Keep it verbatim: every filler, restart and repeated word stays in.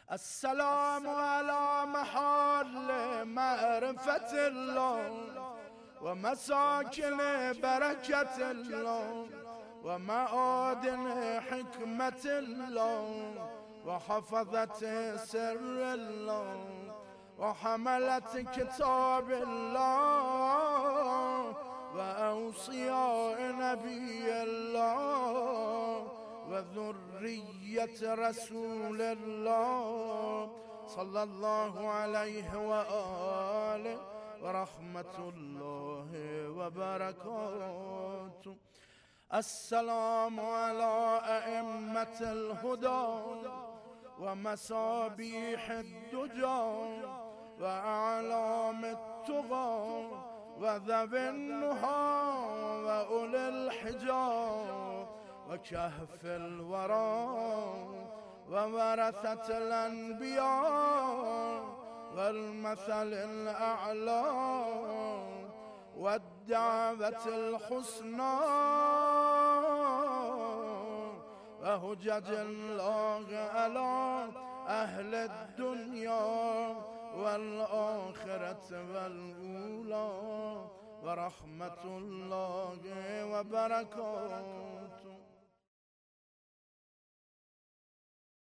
السلام على محل معرفة الله ومساكن بركة الله ومعادن حكمة الله وحفظة سر الله وحملة كتاب الله وأوصياء نبي الله وذرية رسول الله صلى الله عليه وآله ورحمة الله وبركاته. السلام على أئمة الهدى ومصابيح الدجى وأعلام التقى وذوي النهى وأولي الحجى وكهف الورى وورثة الأنبياء والمثل الأعلى والدعوة الحسنى وهجج الله على أهل الدنيا والآخرة والأولى ورحمة الله وبركاته.